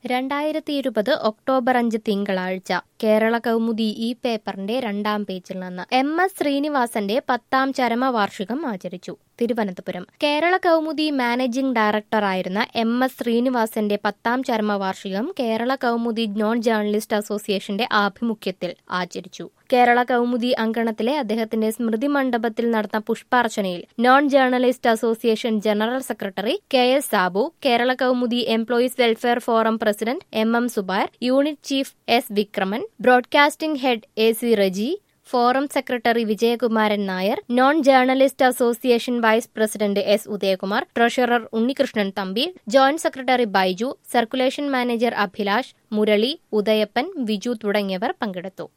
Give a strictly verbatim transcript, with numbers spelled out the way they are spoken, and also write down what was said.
രണ്ടായിരത്തി ഇരുപത് ഒക്ടോബർ അഞ്ച് തിങ്കളാഴ്ച കേരള കൗമുദി ഈ പേപ്പറിന്റെ രണ്ടാം പേജിൽ നിന്ന് എം എസ് ശ്രീനിവാസന്റെ പത്താം ചരമവാർഷികം ആചരിച്ചു. തിരുവനന്തപുരം കേരള കൗമുദി മാനേജിംഗ് ഡയറക്ടറായിരുന്ന എം എസ് ശ്രീനിവാസന്റെ പത്താം ചരമവാർഷികം കേരള കൗമുദി നോൺ ജേർണലിസ്റ്റ് അസോസിയേഷന്റെ ആഭിമുഖ്യത്തിൽ ആചരിച്ചു. കേരള കൗമുദി അങ്കണത്തിലെ അദ്ദേഹത്തിന്റെ സ്മൃതി മണ്ഡപത്തിൽ നടന്ന പുഷ്പാർച്ചനയിൽ non journalist association general secretary K S Sabu, Kerala Kaumudi employees welfare forum president M M Subair, unit chief S Vikraman, broadcasting head A C Reji, forum secretary Vijayakumaran Nair, non journalist association vice president S Udayakumar, treasurer Unnikrishnan Thampi, joint secretary Baiju, circulation manager Abhilash, Murali, Udayappan, Viju തുടങ്ങിയവർ പങ്കെടുത്തു.